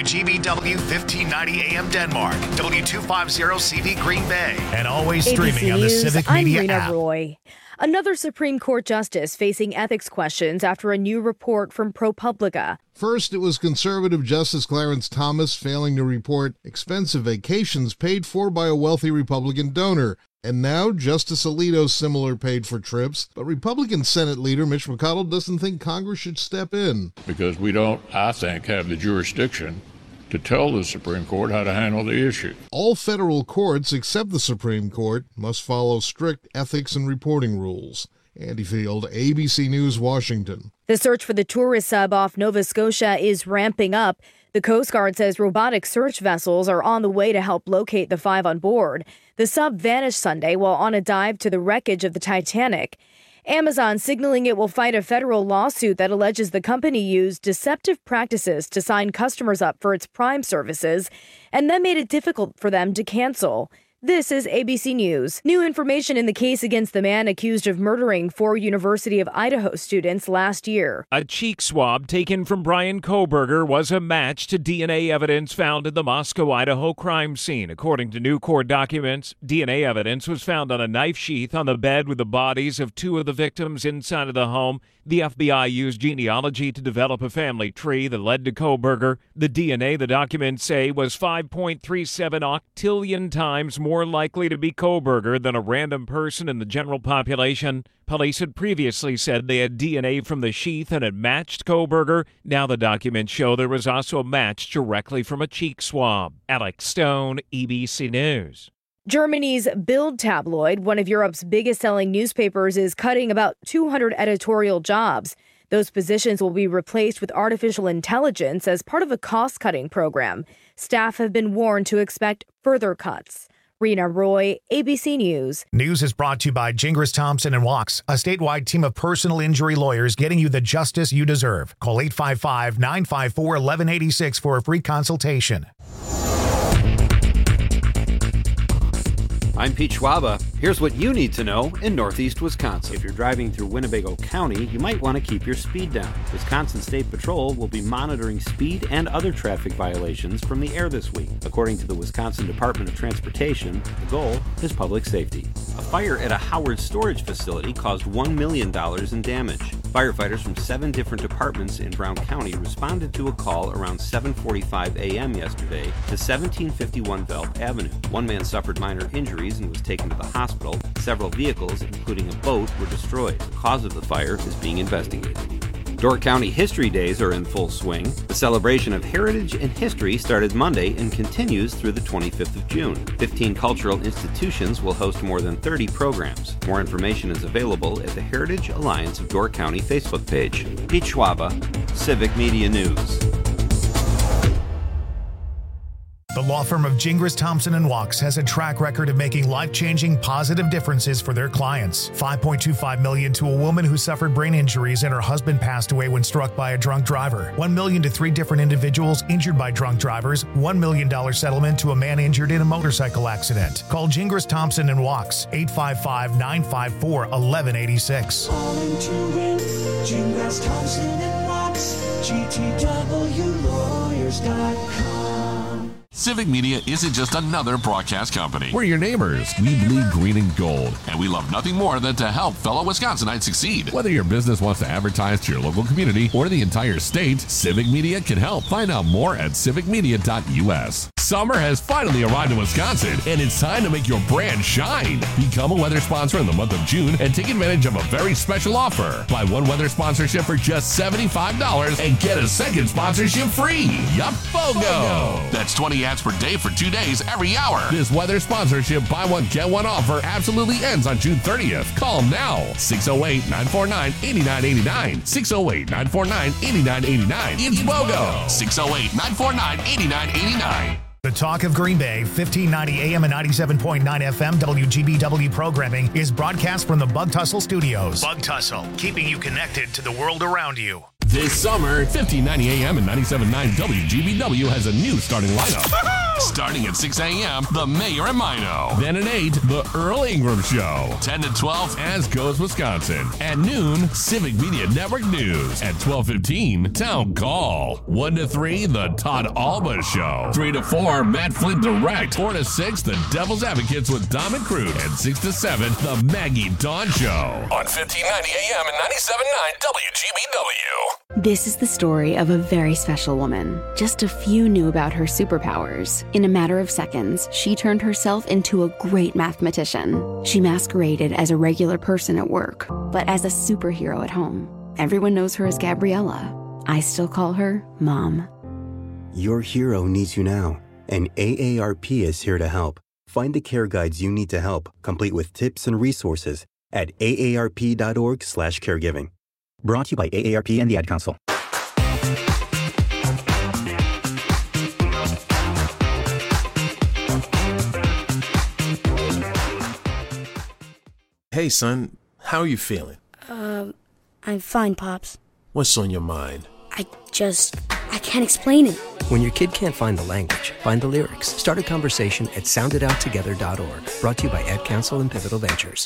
WGBW 1590 AM Denmark, W250CV Green Bay, and always ABC streaming on the News, Civic I'm Media Rena app. Roy. Another Supreme Court justice facing ethics questions after a new report from ProPublica. First, it was conservative Justice Clarence Thomas failing to report expensive vacations paid for by a wealthy Republican donor. And now, Justice Alito's similar paid for trips, but Republican Senate leader Mitch McConnell doesn't think Congress should step in. Because we don't, I think, have the jurisdiction to tell the Supreme Court how to handle the issue. All federal courts, except the Supreme Court, must follow strict ethics and reporting rules. Andy Field, ABC News, Washington. The search for the tourist sub off Nova Scotia is ramping up. The Coast Guard says robotic search vessels are on the way to help locate the 5 on board. The sub vanished Sunday while on a dive to the wreckage of the Titanic. Amazon signaling it will fight a federal lawsuit that alleges the company used deceptive practices to sign customers up for its Prime services and then made it difficult for them to cancel. This is ABC News. New information in the case against the man accused of murdering 4 University of Idaho students last year. A cheek swab taken from Brian Kohberger was a match to DNA evidence found in the Moscow, Idaho crime scene. According to new court documents, DNA evidence was found on a knife sheath on the bed with the bodies of 2 of the victims inside of the home. The FBI used genealogy to develop a family tree that led to Kohberger. The DNA, the documents say, was 5.37 octillion times more likely to be Kohberger than a random person in the general population. Police had previously said they had DNA from the sheath and it matched Kohberger. Now the documents show there was also a match directly from a cheek swab. Alex Stone, ABC News. Germany's Bild tabloid, one of Europe's biggest-selling newspapers, is cutting about 200 editorial jobs. Those positions will be replaced with artificial intelligence as part of a cost-cutting program. Staff have been warned to expect further cuts. Rena Roy, ABC News. News is brought to you by Gingras Thompson & Walks, a statewide team of personal injury lawyers getting you the justice you deserve. Call 855-954-1186 for a free consultation. I'm Pete Schwaba. Here's what you need to know in Northeast Wisconsin. If you're driving through Winnebago County, you might want to keep your speed down. Wisconsin State Patrol will be monitoring speed and other traffic violations from the air this week. According to the Wisconsin Department of Transportation, the goal is public safety. A fire at a Howard storage facility caused $1 million in damage. Firefighters from 7 different departments in Brown County responded to a call around 7:45 a.m. yesterday to 1751 Velp Avenue. One man suffered minor injuries and was taken to the hospital. Several vehicles, including a boat, were destroyed. The cause of the fire is being investigated. Door County History Days are in full swing. The celebration of heritage and history started Monday and continues through the 25th of June. 15 cultural institutions will host more than 30 programs. More information is available at the Heritage Alliance of Door County Facebook page. Pete Schwaba, Civic Media News. The law firm of Gingras Thompson & Walks has a track record of making life-changing positive differences for their clients. $5.25 million to a woman who suffered brain injuries and her husband passed away when struck by a drunk driver. $1 million to 3 different individuals injured by drunk drivers. $1 million settlement to a man injured in a motorcycle accident. Call Gingras Thompson & Walks, 855-954-1186. Calling to win, Gingras Thompson & Walks, GTWlawyers.com. Civic Media isn't just another broadcast company. We're your neighbors. We bleed green and gold, and we love nothing more than to help fellow Wisconsinites succeed. Whether your business wants to advertise to your local community or the entire state, Civic Media can help. Find out more at civicmedia.us. Summer has finally arrived in Wisconsin, and it's time to make your brand shine. Become a weather sponsor in the month of June and take advantage of a very special offer. Buy 1 weather sponsorship for just $75 and get a second sponsorship free. Yup, BOGO! That's 20 ads per day for 2 days every hour. This weather sponsorship buy one get one offer absolutely ends on June 30th. Call them now. 608-949-8989. 608-949-8989. It's BOGO. 608-949-8989. The Talk of Green Bay, 1590 AM and 97.9 FM WGBW programming is broadcast from the Bug Tussle Studios. Bug Tussle, keeping you connected to the world around you. This summer, 1590 AM and 97.9 WGBW has a new starting lineup. Starting at 6 a.m., The Mayor and Mino. Then at 8, The Earl Ingram Show. 10 to 12, As Goes Wisconsin. At noon, Civic Media Network News. At 12:15, Town Call. 1 to 3, The Todd Alba Show. 3 to 4, Matt Flint Direct. 4 to 6, The Devil's Advocates with Dom and Crude. And 6 to 7, The Maggie Dawn Show. On 1590 AM and 97.9 WGBW. This is the story of a very special woman. Just a few knew about her superpowers. In a matter of seconds, she turned herself into a great mathematician. She masqueraded as a regular person at work, but as a superhero at home. Everyone knows her as Gabriella. I still call her Mom. Your hero needs you now, and AARP is here to help. Find the care guides you need to help, complete with tips and resources at aarp.org/caregiving. Brought to you by AARP and the Ad Council. Hey, son, how are you feeling? I'm fine, Pops. What's on your mind? I can't explain it. When your kid can't find the language, find the lyrics. Start a conversation at soundedouttogether.org. Brought to you by Ad Council and Pivotal Ventures.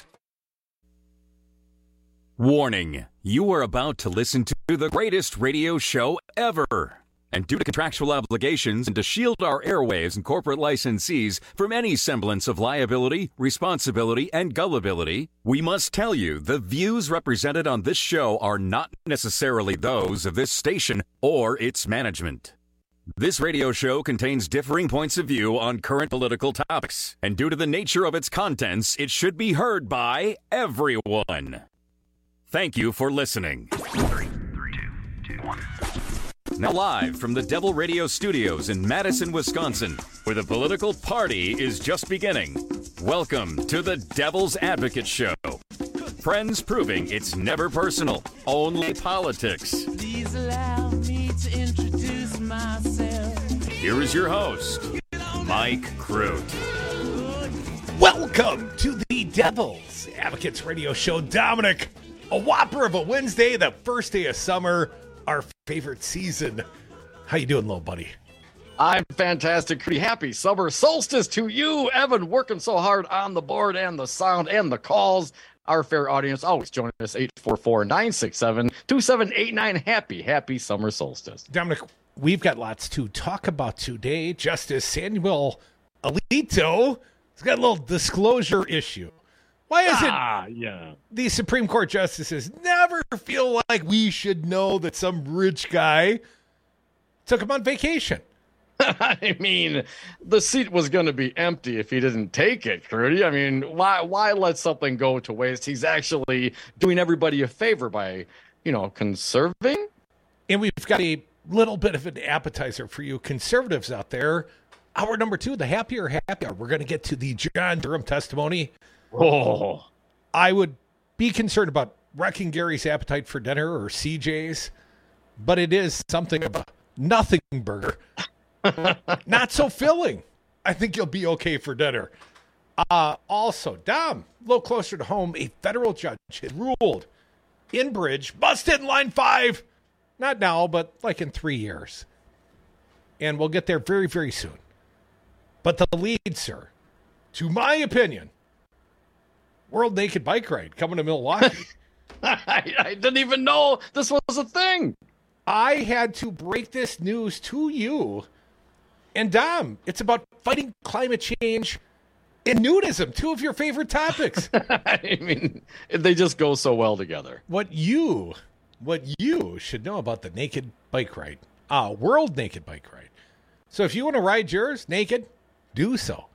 Warning, you are about to listen to the greatest radio show ever. And due to contractual obligations and to shield our airwaves and corporate licensees from any semblance of liability, responsibility, and gullibility, we must tell you the views represented on this show are not necessarily those of this station or its management. This radio show contains differing points of view on current political topics, and due to the nature of its contents, it should be heard by everyone. Thank you for listening. 3, 2, 1. Now live from the Devil Radio Studios in Madison, Wisconsin, where the political party is just beginning. Welcome to the Devil's Advocate Show. Friends proving it's never personal, only politics. Please allow me to introduce myself. Here is your host, Mike Crute. Welcome to the Devil's Advocates Radio Show. Dominic, a whopper of a Wednesday, the first day of summer, our favorite season. How you doing, little buddy? I'm fantastic. Pretty happy summer solstice to you, Evan, working so hard on the board and the sound and the calls. Our fair audience always join us, 844-967-2789. Happy summer solstice. Dominic, we've got lots to talk about today. Justice Samuel Alito has got a little disclosure issue. Why is it the Supreme Court justices never feel like we should know that some rich guy took him on vacation? I mean, the seat was going to be empty if he didn't take it, Trudy. I mean, why let something go to waste? He's actually doing everybody a favor by, conserving. And we've got a little bit of an appetizer for you conservatives out there. Hour number 2, the happier happy hour. We're going to get to the John Durham testimony. Oh, I would be concerned about wrecking Gary's appetite for dinner or CJ's, but it is something of a nothing burger. Not so filling. I think you'll be okay for dinner. Also, Dom, a little closer to home, a federal judge had ruled Enbridge busted in line 5. Not now, but like in 3 years. And we'll get there very, very soon. But the lead, sir, to my opinion, World Naked Bike Ride coming to Milwaukee. I didn't even know this was a thing. I had to break this news to you. And Dom, it's about fighting climate change and nudism, 2 of your favorite topics. I mean, they just go so well together. What you should know about the Naked Bike Ride, World Naked Bike Ride. So if you want to ride yours naked, do so.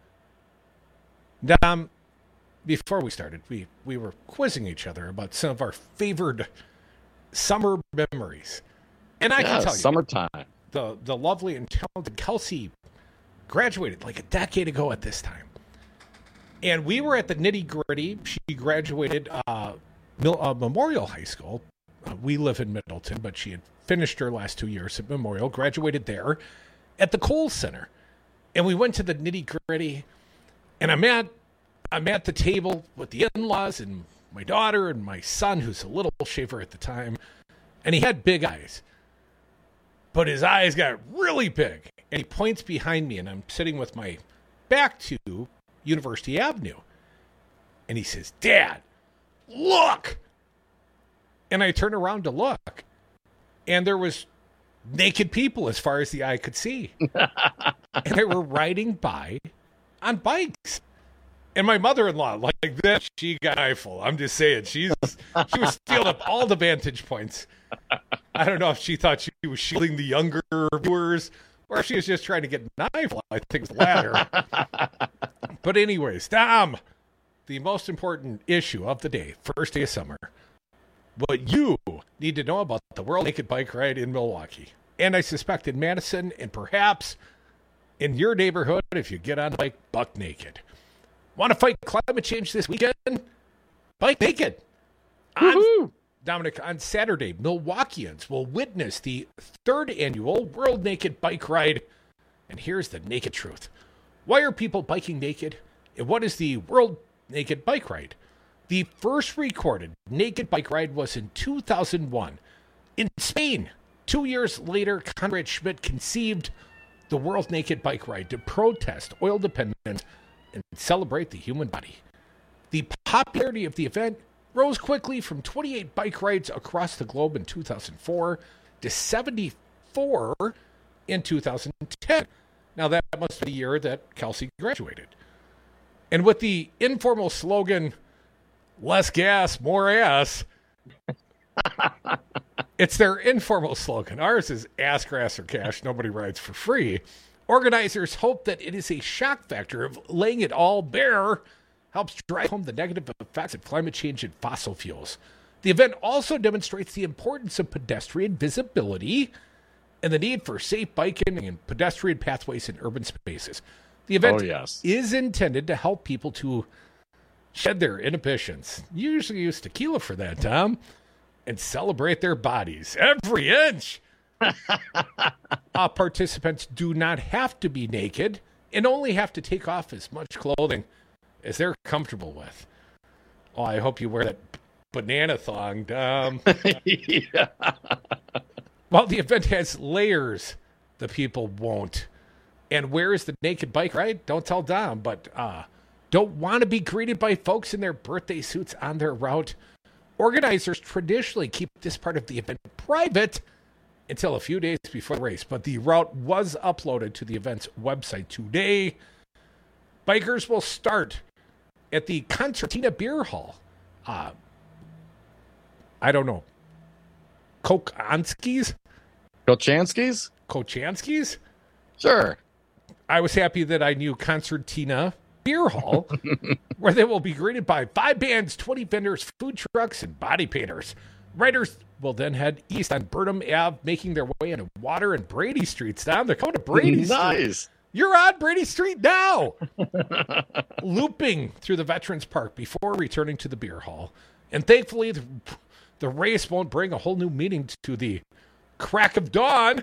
Dom, before we started, we were quizzing each other about some of our favored summer memories. And I can tell you, summertime. The lovely and talented Kelsey graduated like a decade ago at this time. And we were at the nitty gritty. She graduated Memorial High School. We live in Middleton, but she had finished her last 2 years at Memorial, graduated there at the Kohl Center. And we went to the nitty gritty, and I'm at the table with the in-laws and my daughter and my son, who's a little shaver at the time. And he had big eyes. But his eyes got really big. And he points behind me, and I'm sitting with my back to University Avenue. And he says, "Dad, look!" And I turn around to look. And there was naked people as far as the eye could see. And they were riding by on bikes. And my mother-in-law, like that, she got an eyeful. I'm just saying, she was stealing up all the vantage points. I don't know if she thought she was shielding the younger viewers or if she was just trying to get an eyeful. I think it's the latter. But anyways, Tom, the most important issue of the day, first day of summer, what you need to know about the World Naked Bike Ride in Milwaukee. And I suspect in Madison and perhaps in your neighborhood if you get on a bike buck naked. Want to fight climate change this weekend? Bike naked. Dominic, on Saturday, Milwaukeeans will witness the 3rd annual World Naked Bike Ride. And here's the naked truth. Why are people biking naked? And what is the World Naked Bike Ride? The first recorded naked bike ride was in 2001 in Spain. 2 years later, Conrad Schmidt conceived the World Naked Bike Ride to protest oil dependence and celebrate the human body. The popularity of the event rose quickly from 28 bike rides across the globe in 2004 to 74 in 2010. Now, that must be the year that Kelsey graduated. And with the informal slogan, "Less gas, more ass," it's their informal slogan. Ours is ass, grass, or cash. Nobody rides for free. Organizers hope that it is a shock factor of laying it all bare helps drive home the negative effects of climate change and fossil fuels. The event also demonstrates the importance of pedestrian visibility and the need for safe biking and pedestrian pathways in urban spaces. The event is intended to help people to shed their inhibitions. You usually use tequila for that, Tom, and celebrate their bodies every inch. Participants do not have to be naked and only have to take off as much clothing as they're comfortable with. Oh, I hope you wear that banana thong, Tom. While the event has layers, the people won't. And where is the naked bike ride? Don't tell Dom, but don't want to be greeted by folks in their birthday suits on their route. Organizers traditionally keep this part of the event private until a few days before the race, but the route was uploaded to the event's website today. Bikers will start at the Concertina Beer Hall. I don't know. Kochanski's? Sure. I was happy that I knew Concertina Beer Hall, where they will be greeted by 5 bands, 20 vendors, food trucks, and body painters. Riders will then head east on Burnham Ave, making their way into Water and Brady Streets. Down, they're coming to Brady Street. You're on Brady Street now. Looping through the Veterans Park before returning to the beer hall. And thankfully, the race won't bring a whole new meaning to the crack of dawn.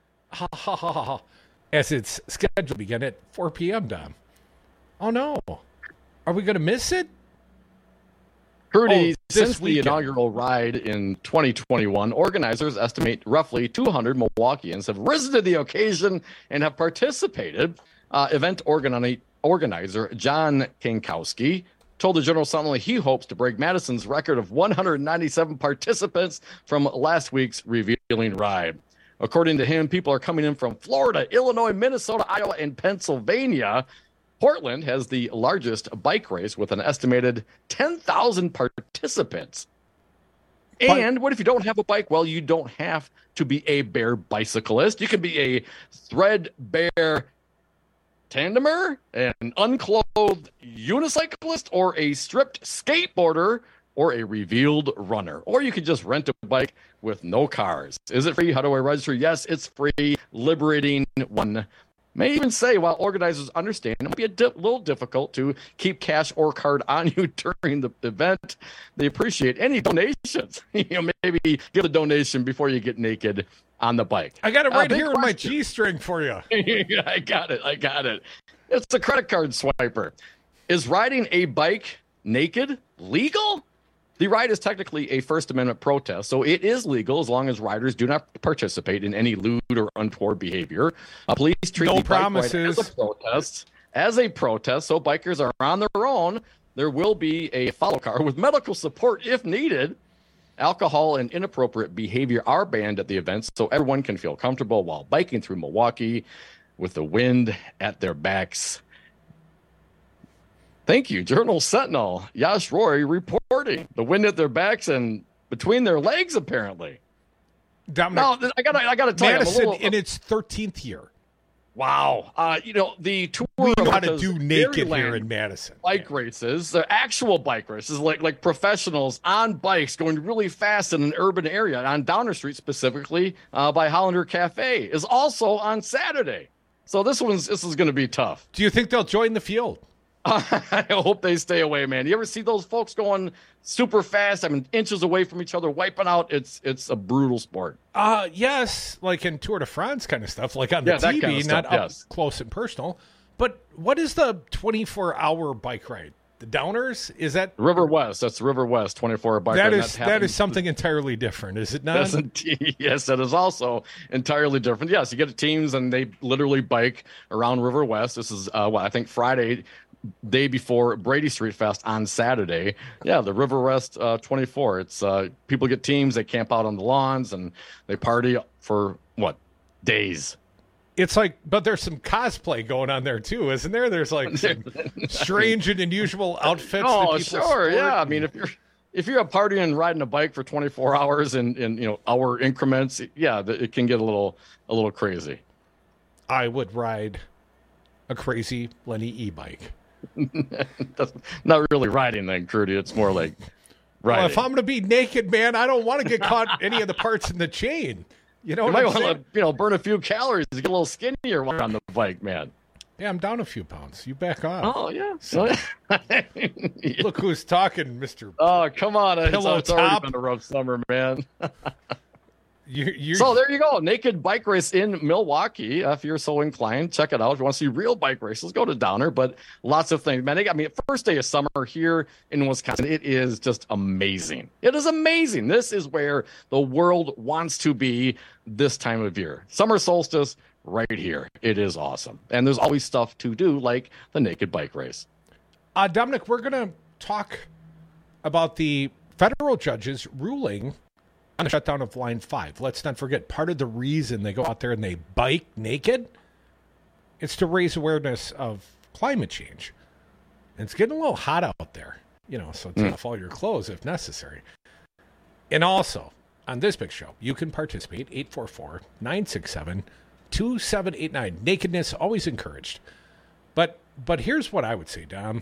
As it's scheduled to begin at 4 p.m., Dom. Oh, no. Are we going to miss it? Trudy, since the inaugural ride in 2021, organizers estimate roughly 200 Milwaukeeans have risen to the occasion and have participated. Event organizer John Kinkowski told the General Assembly he hopes to break Madison's record of 197 participants from last week's revealing ride. According to him, people are coming in from Florida, Illinois, Minnesota, Iowa, and Pennsylvania. Portland has the largest bike race with an estimated 10,000 participants. And what if you don't have a bike? Well, you don't have to be a bare bicyclist. You can be a threadbare tandemer, an unclothed unicyclist, or a stripped skateboarder, or a revealed runner. Or you could just rent a bike with no cars. Is it free? How do I register? Yes, it's free. Liberating one may even say, while organizers understand it might be a little difficult to keep cash or card on you during the event, they appreciate any donations. Maybe give a donation before you get naked on the bike. I got it right here in my G-string for you. I got it. It's a credit card swiper. Is riding a bike naked legal? The ride is technically a First Amendment protest, so it is legal as long as riders do not participate in any lewd or untoward behavior. Police treat the bike ride as a protest, so bikers are on their own. There will be a follow car with medical support if needed. Alcohol and inappropriate behavior are banned at the event, so everyone can feel comfortable while biking through Milwaukee with the wind at their backs. Thank you, Journal Sentinel. Yash Roy reporting the wind at their backs and between their legs, apparently. Dominic, now, I gotta tell Madison in its 13th year. Wow. The tour. We know how to do naked here in Madison. Bike races, the actual bike races, like professionals on bikes going really fast in an urban area on Downer Street, specifically by Hollander Cafe, is also on Saturday. So this is going to be tough. Do you think they'll join the field? I hope they stay away, man. You ever see those folks going super fast? I mean, inches away from each other, wiping out. It's a brutal sport. Yes, like in Tour de France kind of stuff, like on the TV, kind of stuff, not up close and personal. But what is the 24-hour bike ride? The Downers? Is that River West? That's River West 24-hour bike ride. That is something entirely different, is it not? Yes, that is also entirely different. Yes, you get teams and they literally bike around River West. This is I think Friday, day before Brady Street Fest on Saturday. Yeah, the River West 24. It's people get teams, they camp out on the lawns and they party for days. It's like, but there's some cosplay going on there too, isn't there? There's like some strange and unusual outfits. Oh, that people sure, yeah. I mean, if you're partying and riding a bike for 24 hours in hour increments, yeah, it can get a little crazy. I would ride a crazy Lenny e-bike. That's not really riding then, Crudy. It's more like riding. Well, if I'm going to be naked, man, I don't want to get caught any of the parts in the chain. You know, you might want to burn a few calories to get a little skinnier while on the bike, man. Yeah, I'm down a few pounds. You back off. Oh yeah. Look who's talking, Mr. Oh, come on! Pillow it's top. already been a rough summer, man. You're... So there you go, naked bike race in Milwaukee. If you're so inclined, check it out. If you want to see real bike races, go to Downer. But lots of things, man. First day of summer here in Wisconsin, it is just amazing. It is amazing. This is where the world wants to be this time of year. Summer solstice, right here. It is awesome, and there's always stuff to do, like the naked bike race. Dominic, we're going to talk about the federal judge's ruling on the shutdown of Line 5. Let's not forget, part of the reason they go out there and they bike naked, it's to raise awareness of climate change. And it's getting a little hot out there, so take off all your clothes if necessary. And also, on this big show, you can participate, 844-967-2789. Nakedness, always encouraged. But here's what I would say, Dom.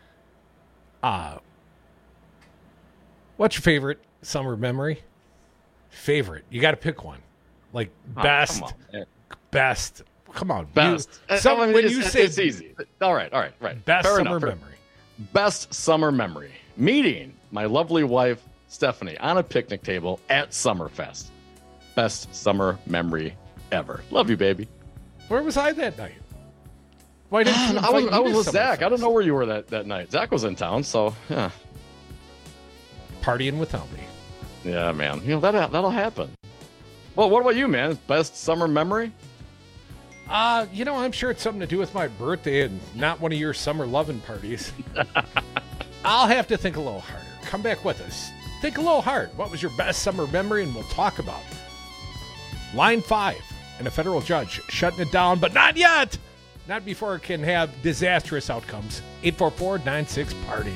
What's your favorite summer memory? Favorite. You got to pick one. Like best. Come on. Best. It's easy. All right. Best summer memory. Best summer memory. Meeting my lovely wife, Stephanie, on a picnic table at Summerfest. Best summer memory ever. Love you, baby. Where was I that night? Why didn't you I was with Zach. I don't know where you were that night. Zach was in town, so yeah. Partying without me. Yeah, man. That'll happen. Well, what about you, man? Best summer memory? I'm sure it's something to do with my birthday and not one of your summer loving parties. I'll have to think a little harder. Come back with us. Think a little hard. What was your best summer memory? And we'll talk about it. Line 5 and a federal judge shutting it down, but not yet. Not before it can have disastrous outcomes. 844-96-PARTY.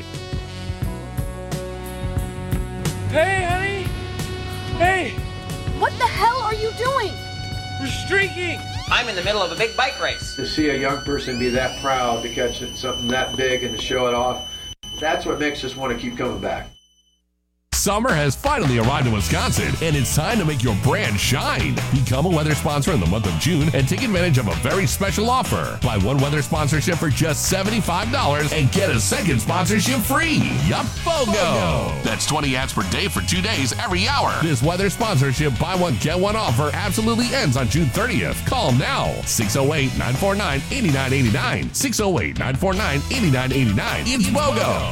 Hey, honey. Hey. What the hell are you doing? We're streaking. I'm in the middle of a big bike race. To see a young person be that proud to catch something that big and to show it off, that's what makes us want to keep coming back. Summer has finally arrived in Wisconsin, and it's time to make your brand shine. Become a weather sponsor in the month of June and take advantage of a very special offer. Buy one weather sponsorship for just $75 and get a second sponsorship free. Yup, BOGO! That's 20 ads per day for 2 days every hour. This weather sponsorship buy one, get one offer absolutely ends on June 30th. Call now. 608-949-8989. 608-949-8989. It's BOGO.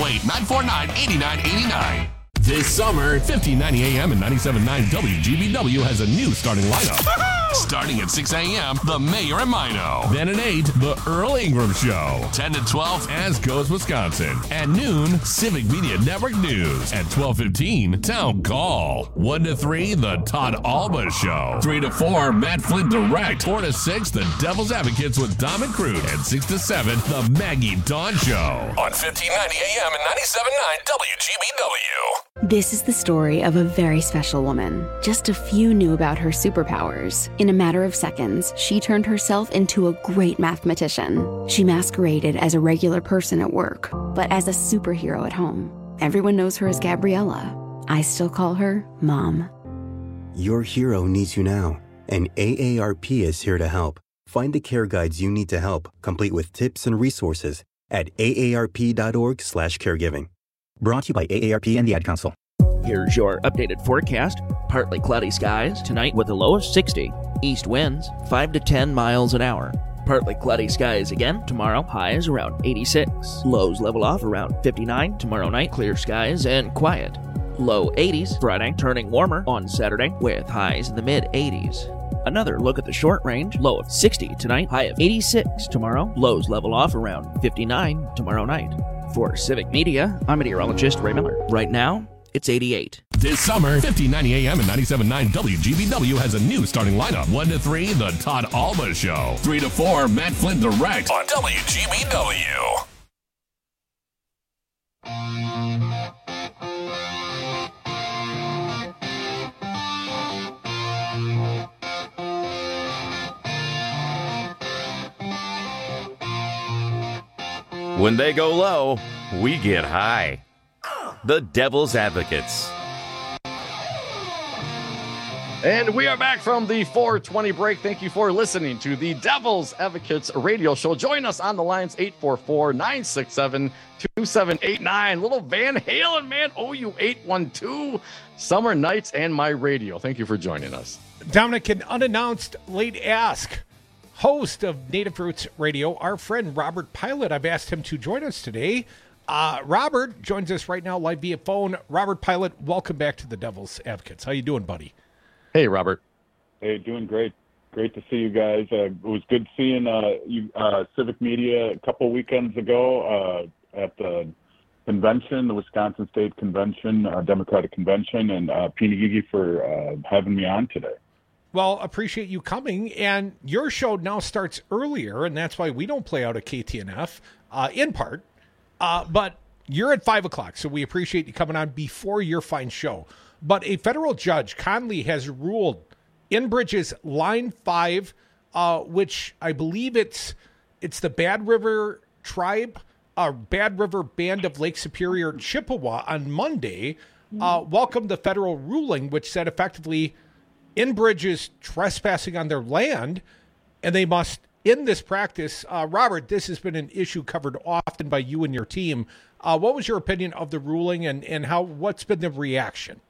608-949-8989. This summer, 1590 AM and 97.9 WGBW has a new starting lineup. Starting at 6 a.m., The Mayor and Mino. Then at 8, The Earl Ingram Show. 10 to 12, As Goes Wisconsin. At noon, Civic Media Network News. At 12:15, Town Call. 1 to 3, The Todd Alba Show. 3 to 4, Matt Flint Direct. 4 to 6, The Devil's Advocates with Dom and Crude. And 6 to 7, The Maggie Dawn Show. On 1590 AM and 97.9 WGBW. This is the story of a very special woman. Just a few knew about her superpowers. In a matter of seconds, she turned herself into a great mathematician. She masqueraded as a regular person at work, but as a superhero at home. Everyone knows her as Gabriella. I still call her Mom. Your hero needs you now, and AARP is here to help. Find the care guides you need to help, complete with tips and resources at aarp.org/caregiving. Brought to you by AARP and the Ad Council. Here's your updated forecast. Partly cloudy skies tonight with a low of 60. East winds 5 to 10 miles an hour. Partly cloudy skies again tomorrow. Highs around 86. Lows level off around 59. Tomorrow night, clear skies and quiet. Low 80s Friday, turning warmer on Saturday with highs in the mid-80s. Another look at the short range. Low of 60 tonight. High of 86 tomorrow. Lows level off around 59 tomorrow night. For Civic Media, I'm meteorologist Ray Miller. Right now, it's 88. This summer, 1590 AM and 97.9 WGBW has a new starting lineup. 1 to 3, The Todd Alba Show. 3 to 4, Matt Flint Direct on WGBW. When they go low, we get high. The Devil's Advocates. And we are back from the 420 break. Thank you for listening to the Devil's Advocates radio show. Join us on the lines 844-967-2789. Little Van Halen, man. OU 812. Summer Nights and My Radio. Thank you for joining us. Dominic, an unannounced late ask. Host of Native Roots Radio, our friend Robert Pilot. I've asked him to join us today. Robert joins us right now live via phone. Robert Pilot, welcome back to the Devil's Advocates. How you doing, buddy? Hey, Robert. Hey, doing great. Great to see you guys. It was good seeing you, Civic Media, a couple weekends ago at the convention, the Wisconsin State Convention, Democratic Convention, and Pinigigi for having me on today. Well, appreciate you coming, and your show now starts earlier, and that's why we don't play out at KTNF, in part, but you're at 5 o'clock, so we appreciate you coming on before your fine show. But a federal judge, Conley, has ruled Enbridge's Line 5, which I believe it's the Bad River Tribe, Bad River Band of Lake Superior, Chippewa, on Monday, welcomed the federal ruling, which said effectively Enbridge is trespassing on their land, and they must end this practice. Robert, this has been an issue covered often by you and your team. What was your opinion of the ruling, and what's been the reaction?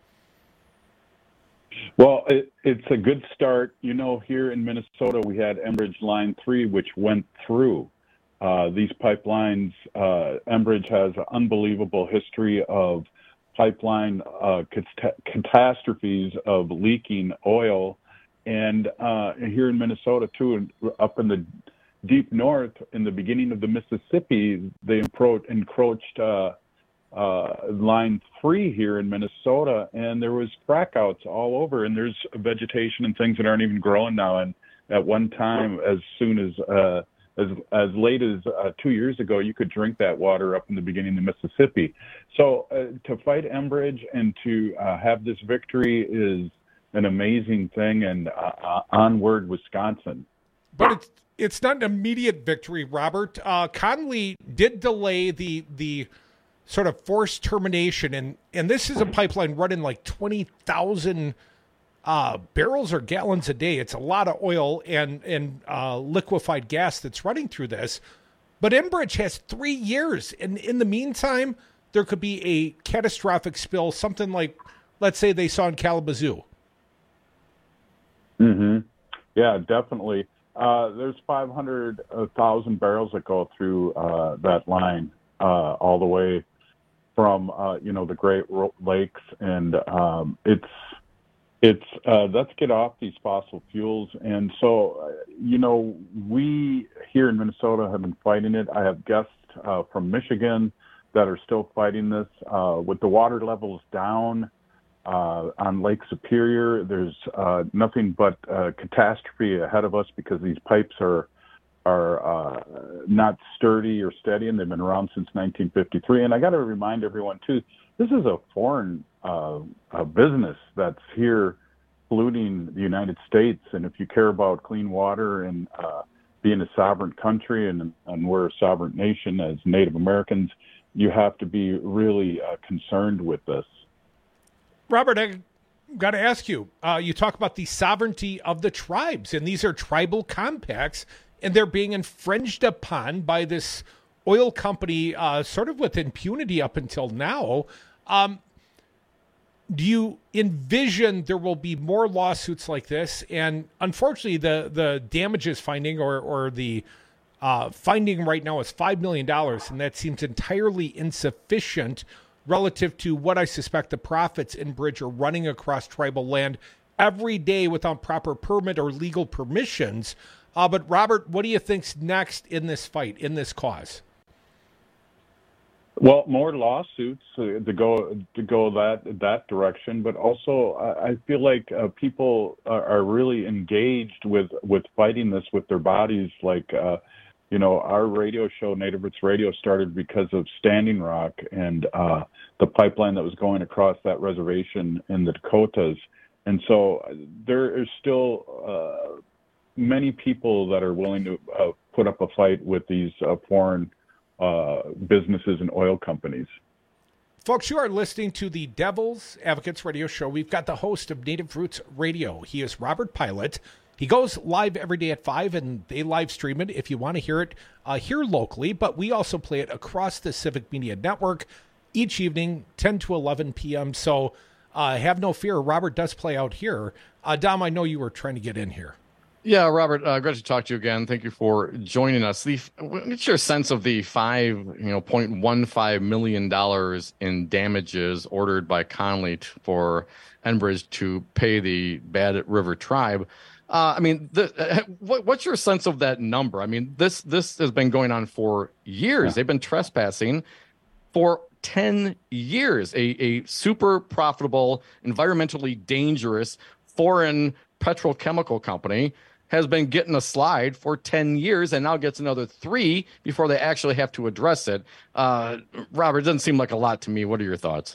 Well, it's a good start. You know, here in Minnesota, we had Enbridge Line 3, which went through these pipelines. Enbridge has an unbelievable history of pipeline catastrophes of leaking oil. And here in Minnesota, too, and up in the deep north, in the beginning of the Mississippi, they encroached Line 3 here in Minnesota, and there was frackouts all over, and there's vegetation and things that aren't even growing now. And at one time, as soon as late as 2 years ago, you could drink that water up in the beginning of the Mississippi. So to fight Enbridge and to have this victory is an amazing thing, and onward, Wisconsin. But it's not an immediate victory, Robert. Conley did delay the sort of forced termination, and this is a pipeline running like 20,000 barrels or gallons a day. It's a lot of oil and liquefied gas that's running through this. But Enbridge has 3 years, and in the meantime, there could be a catastrophic spill, something like, let's say, they saw in Kalamazoo. Mm-hmm. Yeah, definitely. There's 500,000 barrels that go through that line all the way from the Great Lakes, and it's let's get off these fossil fuels. And so we here in Minnesota have been fighting it. I have guests from Michigan that are still fighting this. With the water levels down on Lake Superior, there's nothing but catastrophe ahead of us because these pipes are not sturdy or steady, and they've been around since 1953. And I got to remind everyone too, this is a foreign business that's here polluting the United States. And if you care about clean water and being a sovereign country, and we're a sovereign nation as Native Americans, you have to be really concerned with this. Robert, I got to ask you, you talk about the sovereignty of the tribes, and these are tribal compacts, and they're being infringed upon by this oil company sort of with impunity up until now. Do you envision there will be more lawsuits like this? And unfortunately, the damages finding or the finding right now is $5 million, and that seems entirely insufficient relative to what I suspect the profits Enbridge are running across tribal land every day without proper permit or legal permissions. But Robert, what do you think's next in this fight, in this cause? Well, more lawsuits to go that direction, but also I feel like people are really engaged with fighting this with their bodies. Like our radio show, Native Roots Radio, started because of Standing Rock and the pipeline that was going across that reservation in the Dakotas. And so there is still many people that are willing to put up a fight with these foreign businesses and oil companies. Folks, you are listening to the Devil's Advocates Radio Show. We've got the host of Native Roots Radio. He is Robert Pilot. He goes live every day at 5, and they live stream it if you want to hear it here locally. But we also play it across the Civic Media Network each evening, 10 to 11 p.m. So have no fear. Robert does play out here. Dom, I know you were trying to get in here. Yeah, Robert, great to talk to you again. Thank you for joining us. What's your sense of the $5.15 million in damages ordered by Connolly for Enbridge to pay the Bad River Tribe? What's your sense of that number? I mean, this has been going on for years. Yeah. They've been trespassing for 10 years. A super profitable, environmentally dangerous foreign petrochemical company has been getting a slide for 10 years and now gets another 3 before they actually have to address it. Robert, it doesn't seem like a lot to me. What are your thoughts?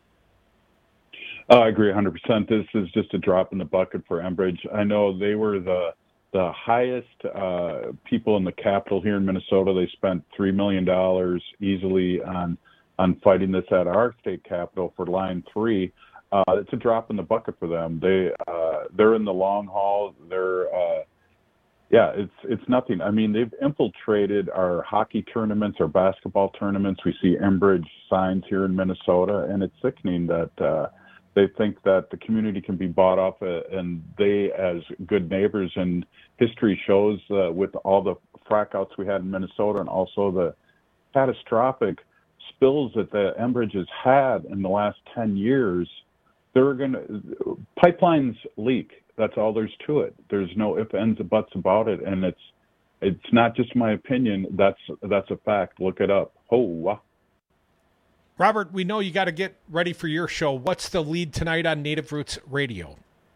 I agree 100%. This is just a drop in the bucket for Enbridge. I know they were the highest people in the capital here in Minnesota. They spent $3 million easily on fighting this at our state capitol for Line 3. It's a drop in the bucket for them. They're in the long haul. It's nothing. I mean, they've infiltrated our hockey tournaments, our basketball tournaments. We see Enbridge signs here in Minnesota, and it's sickening that they think that the community can be bought off, and they, as good neighbors, and history shows with all the frackouts we had in Minnesota and also the catastrophic spills that the Enbridge has had in the last 10 years, pipelines leak. That's all there's to it. There's no ifs, ands, or buts about it, and it's not just my opinion. That's a fact. Look it up. Robert, we know you got to get ready for your show. What's the lead tonight on Native Roots Radio?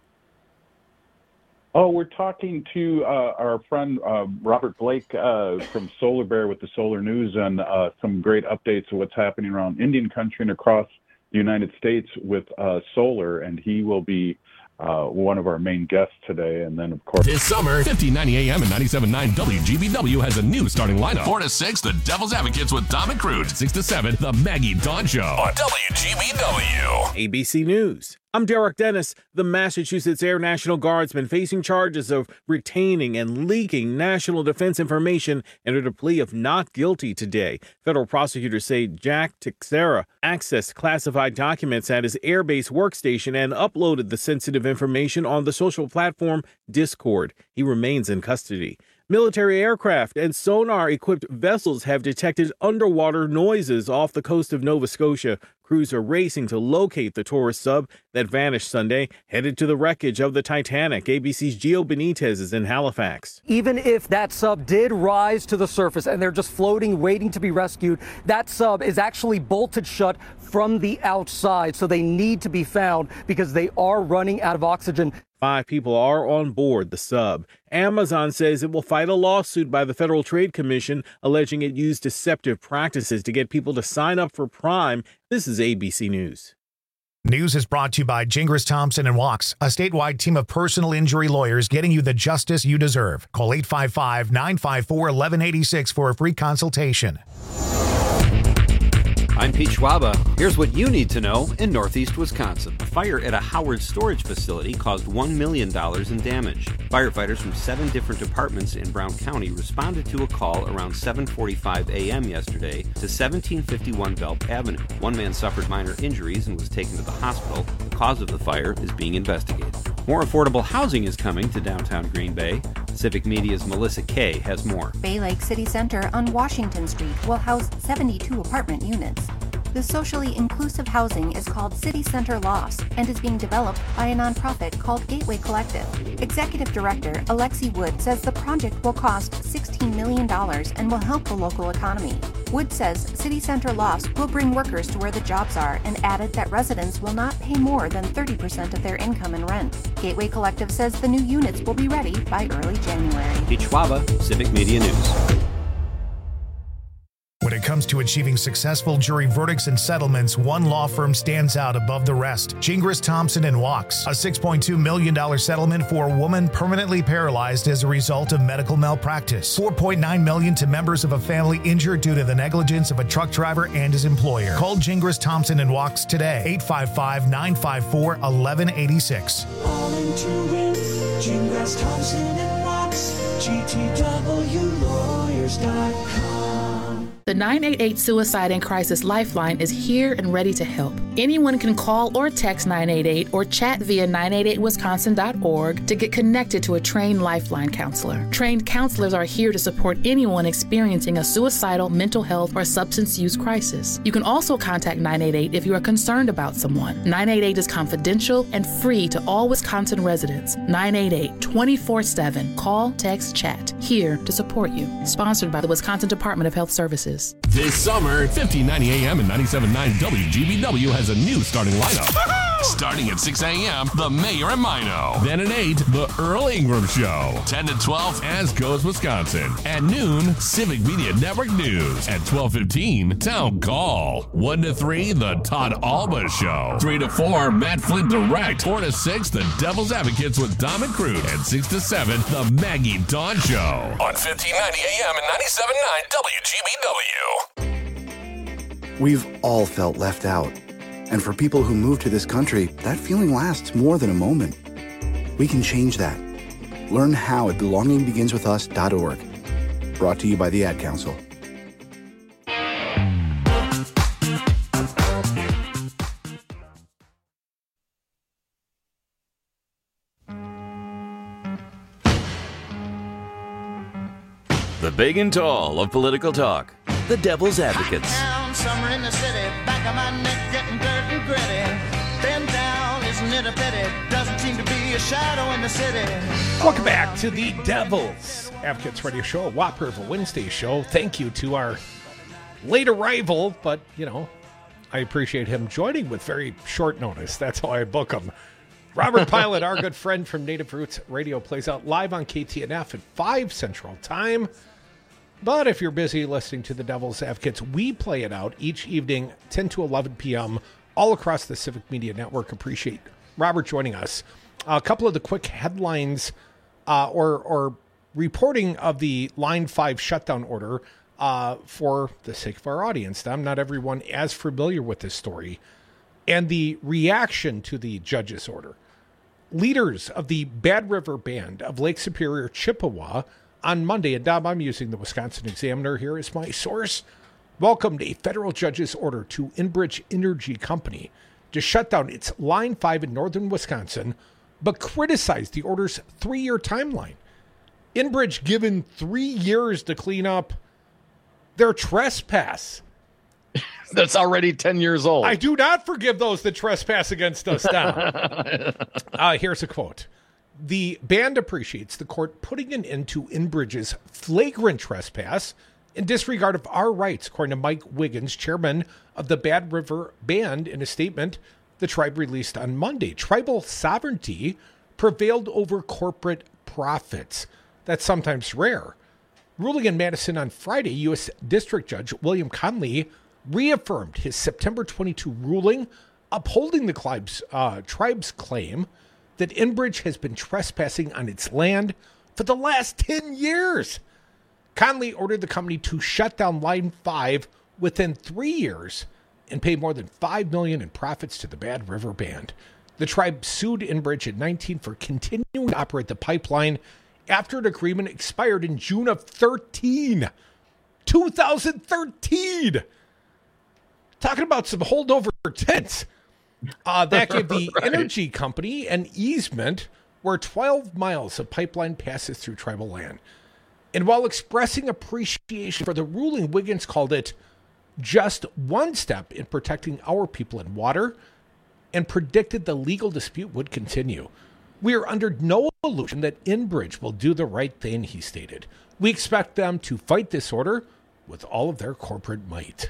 Oh, we're talking to our friend Robert Blake from Solar Bear with the Solar News, and some great updates of what's happening around Indian country and across the United States with solar, and he will be one of our main guests today. And then, of course, this summer, 1590 AM and 97.9 WGBW has a new starting lineup. 4 to 6, the Devil's Advocates with Dom and Crude. 6 to 7, the Maggie Dawn Show on WGBW. ABC News. I'm Derek Dennis. The Massachusetts Air National Guardsman facing charges of retaining and leaking national defense information entered a plea of not guilty today. Federal prosecutors say Jack Teixeira accessed classified documents at his airbase workstation and uploaded the sensitive information on the social platform Discord. He remains in custody. Military aircraft and sonar-equipped vessels have detected underwater noises off the coast of Nova Scotia. Crews are racing to locate the tourist sub that vanished Sunday, headed to the wreckage of the Titanic. ABC's Gio Benitez is in Halifax. Even if that sub did rise to the surface and they're just floating, waiting to be rescued, that sub is actually bolted shut from the outside, so they need to be found because they are running out of oxygen. 5 people are on board the sub. Amazon says it will fight a lawsuit by the Federal Trade Commission alleging it used deceptive practices to get people to sign up for Prime. This is ABC News. News is brought to you by Gingras Thompson and Walks, a statewide team of personal injury lawyers getting you the justice you deserve. Call 855-954-1186 for a free consultation. I'm Pete Schwaba. Here's what you need to know in Northeast Wisconsin. A fire at a Howard storage facility caused $1 million in damage. Firefighters from 7 different departments in Brown County responded to a call around 7:45 a.m. yesterday to 1751 Belp Avenue. One man suffered minor injuries and was taken to the hospital. The cause of the fire is being investigated. More affordable housing is coming to downtown Green Bay. Civic Media's Melissa Kay has more. Bay Lake City Center on Washington Street will house 72 apartment units. The socially inclusive housing is called City Center Lofts and is being developed by a nonprofit called Gateway Collective. Executive Director Alexi Wood says the project will cost $16 million and will help the local economy. Wood says City Center Lofts will bring workers to where the jobs are and added that residents will not pay more than 30% of their income in rent. Gateway Collective says the new units will be ready by early January. Pete Schwaba, Civic Media News. When it comes to achieving successful jury verdicts and settlements, one law firm stands out above the rest. Gingras Thompson and Walks, a $6.2 million settlement for a woman permanently paralyzed as a result of medical malpractice. $4.9 million to members of a family injured due to the negligence of a truck driver and his employer. Call Gingras Thompson and Walks today, 855-954-1186. All into it, Gingras Thompson and Walks, GTWlawyers.com. The 988 Suicide and Crisis Lifeline is here and ready to help. Anyone can call or text 988 or chat via 988wisconsin.org to get connected to a trained Lifeline counselor. Trained counselors are here to support anyone experiencing a suicidal, mental health, or substance use crisis. You can also contact 988 if you are concerned about someone. 988 is confidential and free to all Wisconsin residents. 988 24/7. Call, text, chat. Here to support you. Sponsored by the Wisconsin Department of Health Services. This summer, 1590 AM and 97.9 WGBW has a new starting lineup. Starting at 6 a.m., the Mayor and Mino. Then at 8, the Earl Ingram Show. 10 to 12, As Goes Wisconsin. At noon, Civic Media Network News. At 12:15, Town Call. 1 to 3, the Todd Alba Show. 3 to 4, Matt Flint Direct. 4 to 6, the Devil's Advocates with Dom and Crude. And 6 to 7, the Maggie Dawn Show. On 1590 AM and 97.9 WGBW. We've all felt left out. And for people who move to this country, that feeling lasts more than a moment. We can change that. Learn how at belongingbeginswithus.org. Brought to you by the Ad Council. The big and tall of political talk. The Devil's Advocates. Summer in the city, back of my neck getting dirt and gritty. Bend down, isn't it a pity? Doesn't seem to be a shadow in the city. Welcome back to the Devil's Advocates Radio Show, a Whopper of a Wednesday show. Thank you to our late arrival, but, I appreciate him joining with very short notice. That's how I book him. Robert Pilot, our good friend from Native Roots Radio, plays out live on KTNF at 5 Central Time. But if you're busy listening to the Devil's Advocates, we play it out each evening, 10 to 11 p.m., all across the Civic Media Network. Appreciate Robert joining us. A couple of the quick headlines or reporting of the Line 5 shutdown order for the sake of our audience. I'm not everyone as familiar with this story. And the reaction to the judge's order. Leaders of the Bad River Band of Lake Superior, Chippewa, on Monday, and Dom, I'm using the Wisconsin Examiner here as my source, welcomed a federal judge's order to Enbridge Energy Company to shut down its Line 5 in northern Wisconsin, but criticized the order's 3-year timeline. Enbridge given 3 years to clean up their trespass. That's already 10 years old. I do not forgive those that trespass against us now. Here's a quote. The band appreciates the court putting an end to Enbridge's flagrant trespass in disregard of our rights, according to Mike Wiggins, chairman of the Bad River Band, in a statement the tribe released on Monday. Tribal sovereignty prevailed over corporate profits. That's sometimes rare. Ruling in Madison on Friday, U.S. District Judge William Conley reaffirmed his September 22 ruling upholding the tribe's claim that Enbridge has been trespassing on its land for the last 10 years. Conley ordered the company to shut down Line 5 within 3 years and pay more than $5 million in profits to the Bad River Band. The tribe sued Enbridge in 2019 for continuing to operate the pipeline after an agreement expired in June of 2013. Talking about some holdover tenants. That gave the Right. energy company an easement where 12 miles of pipeline passes through tribal land. And while expressing appreciation for the ruling, Wiggins called it just one step in protecting our people and water, and predicted the legal dispute would continue. We are under no illusion that Enbridge will do the right thing, he stated. We expect them to fight this order with all of their corporate might.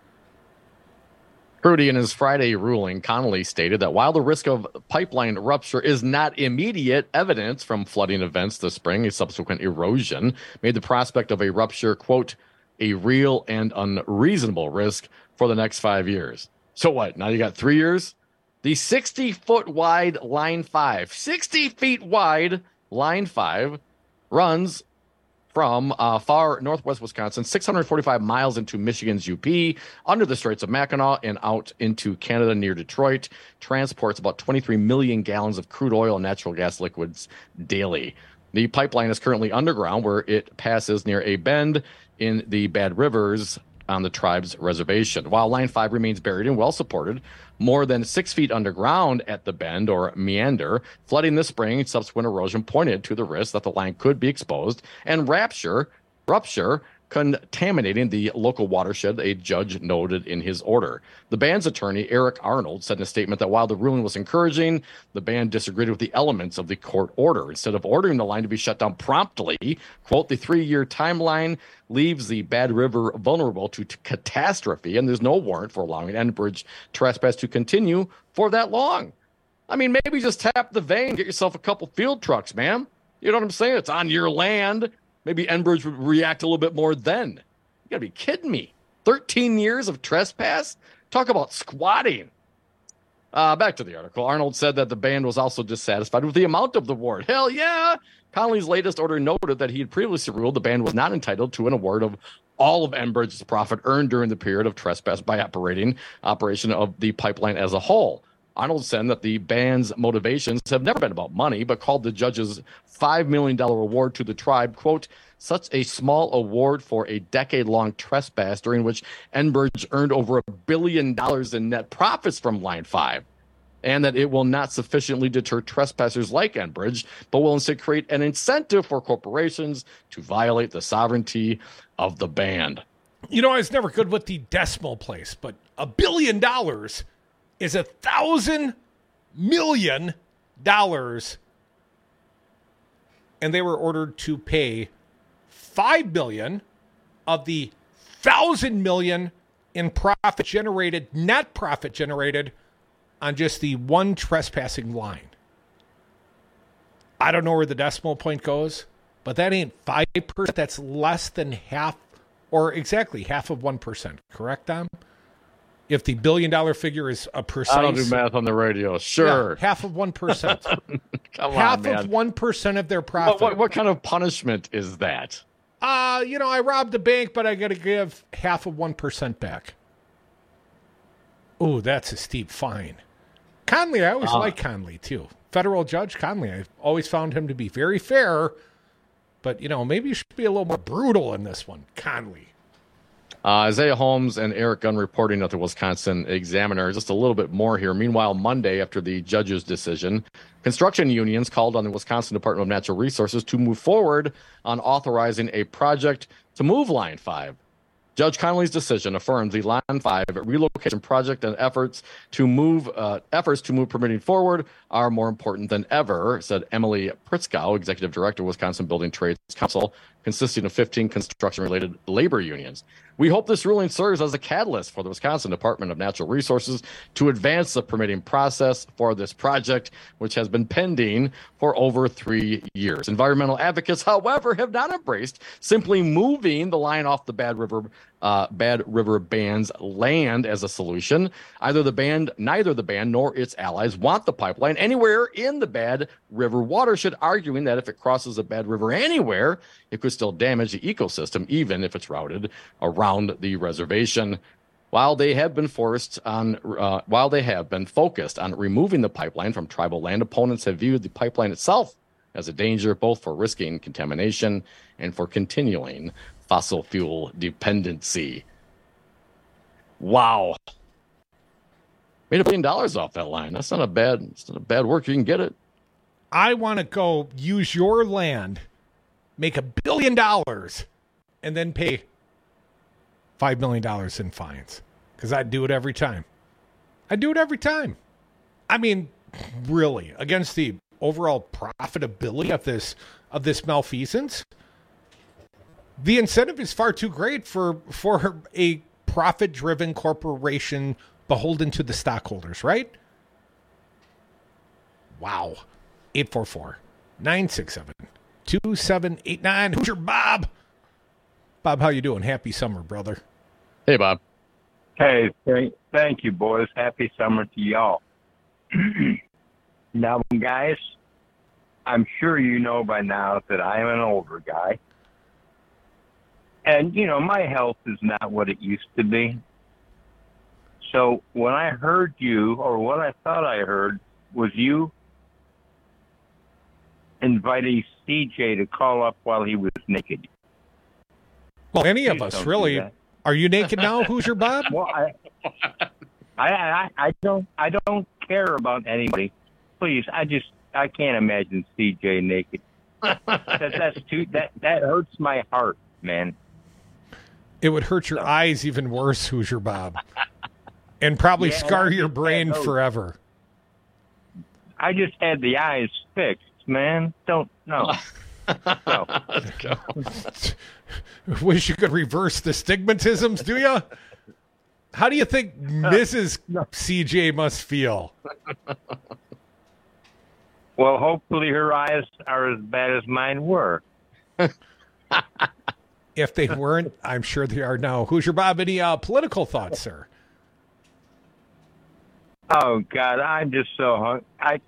Prudy, in his Friday ruling, Connolly stated that while the risk of pipeline rupture is not immediate, evidence from flooding events this spring, a subsequent erosion, made the prospect of a rupture, quote, a real and unreasonable risk for the next 5 years. So what? Now you got 3 years? The 60-foot wide Line 5, 60 feet wide Line 5 runs from far northwest Wisconsin, 645 miles into Michigan's UP, under the Straits of Mackinac and out into Canada near Detroit, transports about 23 million gallons of crude oil and natural gas liquids daily. The pipeline is currently underground, where it passes near a bend in the Bad Rivers on the tribe's reservation. While Line 5 remains buried and well supported, more than 6 feet underground at the bend or meander, flooding this spring and subsequent erosion pointed to the risk that the line could be exposed and rupture, contaminating the local watershed, a judge noted in his order. The band's attorney, Eric Arnold, said in a statement that while the ruling was encouraging, the band disagreed with the elements of the court order. Instead of ordering the line to be shut down promptly, quote, the 3-year timeline leaves the Bad River vulnerable to catastrophe, and there's no warrant for allowing Enbridge trespass to continue for that long. I mean, maybe just tap the vein, get yourself a couple field trucks, man. You know what I'm saying? It's on your land. Maybe Enbridge would react a little bit more then. You gotta be kidding me. 13 years of trespass? Talk about squatting. Back to the article. Arnold said that the band was also dissatisfied with the amount of the award. Hell yeah! Connolly's latest order noted that he had previously ruled the band was not entitled to an award of all of Enbridge's profit earned during the period of trespass by operation of the pipeline as a whole. Arnold said that the band's motivations have never been about money, but called the judge's $5 million award to the tribe, quote, such a small award for a decade-long trespass during which Enbridge earned over $1 billion in net profits from Line 5, and that it will not sufficiently deter trespassers like Enbridge, but will instead create an incentive for corporations to violate the sovereignty of the band. You know, I was never good with the decimal place, but $1 billion is $1,000 million, and they were ordered to pay $5 billion of the $1,000 million in net profit generated on just the one trespassing line. I don't know where the decimal point goes, but that ain't 5%. That's less than half, or exactly half of 1%. Correct, Dom? If the $1 billion figure is a precise... I don't do math on the radio. Sure. Yeah, half of 1%. Come half on, man. of 1% of their profit. What kind of punishment is that? I robbed a bank, but I got to give half of 1% back. Oh, that's a steep fine. Conley, I always like Conley, too. Federal Judge Conley, I've always found him to be very fair, but, maybe you should be a little more brutal in this one, Conley. Isaiah Holmes and Eric Gunn reporting at the Wisconsin Examiner. Just a little bit more here. Meanwhile, Monday, after the judge's decision, construction unions called on the Wisconsin Department of Natural Resources to move forward on authorizing a project to move Line 5. Judge Connolly's decision affirms the Line 5 relocation project and efforts to move permitting forward are more important than ever, said Emily Pritzkow, Executive Director, Wisconsin Building Trades Council, consisting of 15 construction-related labor unions. We hope this ruling serves as a catalyst for the Wisconsin Department of Natural Resources to advance the permitting process for this project, which has been pending for over 3 years. Environmental advocates, however, have not embraced simply moving the line off the Bad River Band's land as a solution. Neither the band nor its allies want the pipeline anywhere in the Bad River watershed, arguing that if it crosses the Bad River anywhere, it could still damage the ecosystem, even if it's routed around the reservation. While they have been focused on removing the pipeline from tribal land, opponents have viewed the pipeline itself as a danger, both for risking contamination and for continuing fossil fuel dependency. Wow. Made $1 billion off that line. That's not a bad work. You can get it. I want to go use your land, make $1 billion, and then pay $5 million in fines. Because I'd do it every time. I mean, really, against the overall profitability of this malfeasance, the incentive is far too great for a profit-driven corporation beholden to the stockholders, right? Wow. 844-967-2789. Who's your Bob? Bob, how you doing? Happy summer, brother. Hey, Bob. Hey, thank you, boys. Happy summer to y'all. Now, guys, I'm sure you know by now that I am an older guy. And, my health is not what it used to be. So when I heard you, or what I thought I heard, was you inviting CJ to call up while he was naked. Well, any of us, really. Are you naked now? Who's your Bob? Well, I don't care about anybody. Please, I can't imagine CJ naked. That hurts my heart, man. It would hurt your eyes even worse, who's your Bob? And probably scar your brain forever. I just had the eyes fixed, man. Don't know. So. Wish you could reverse the stigmatisms, do you? How do you think Mrs. CJ must feel? Well, hopefully her eyes are as bad as mine were. If they weren't, I'm sure they are now. Who's your Bob? Any political thoughts, sir? Oh, God, I'm just so hungry.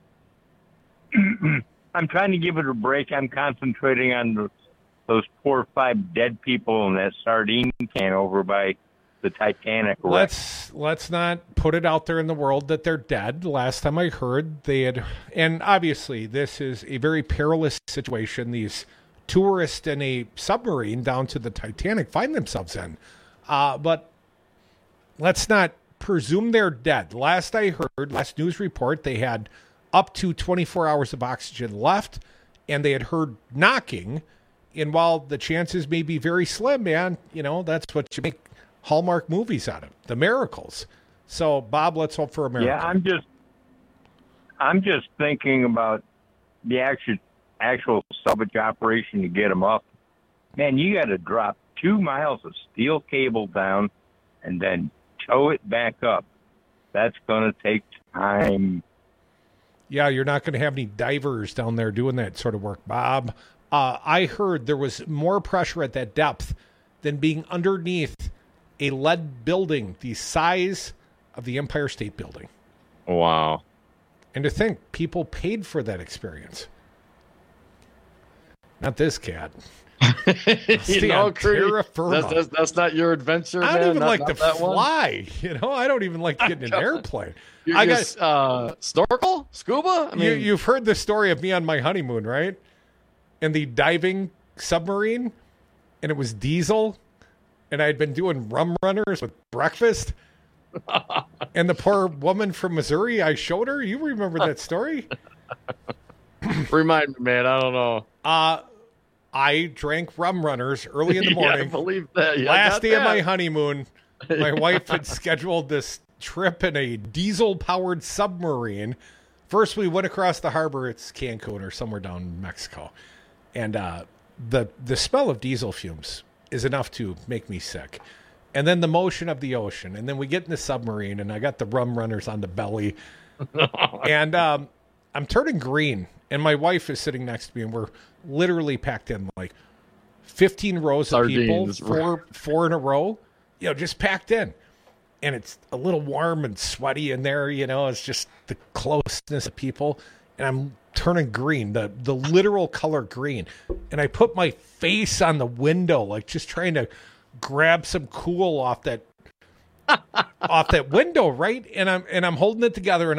I'm trying to give it a break. I'm concentrating on those 4 or 5 dead people in that sardine can over by the Titanic wreck. Let's not put it out there in the world that they're dead. Last time I heard, they had, and obviously this is a very perilous situation. These tourists in a submarine down to the Titanic find themselves in. But let's not presume they're dead. Last I heard, last news report, they had up to 24 hours of oxygen left, and they had heard knocking. And while the chances may be very slim, man, that's what you make Hallmark movies out of, the miracles. So, Bob, let's hope for a miracle. Yeah, I'm just thinking about the actual salvage operation to get them up. Man, you got to drop 2 miles of steel cable down and then tow it back up. That's going to take time. Yeah, you're not going to have any divers down there doing that sort of work, Bob. I heard there was more pressure at that depth than being underneath a lead building the size of the Empire State Building. Wow. And to think people paid for that experience. Not this cat. You know, Terra Firma. That's not your adventure, I don't man? even like to fly. You know, I don't even like getting in an airplane. I got snorkel, scuba. I mean, you've heard the story of me on my honeymoon, right? In the diving submarine, and it was diesel, and I had been doing rum runners with breakfast. And the poor woman from Missouri, I showed her. You remember that story? Remind me, man. I don't know. I drank rum runners early in the morning. Yeah, I believe that. Yeah, Last day of my honeymoon, my wife had scheduled this trip in a diesel-powered submarine. First, we went across the harbor. It's Cancun or somewhere down in Mexico. And the smell of diesel fumes is enough to make me sick. And then the motion of the ocean. And then we get in the submarine, and I got the rum runners on the belly. And I'm turning green, and my wife is sitting next to me, and we're literally packed in like 15 rows of people, four in a row, you know, just packed in. And it's a little warm and sweaty in there, you know, it's just the closeness of people. And I'm turning green, the literal color green. And I put my face on the window, like just trying to grab some cool off that window, right? And I'm holding it together,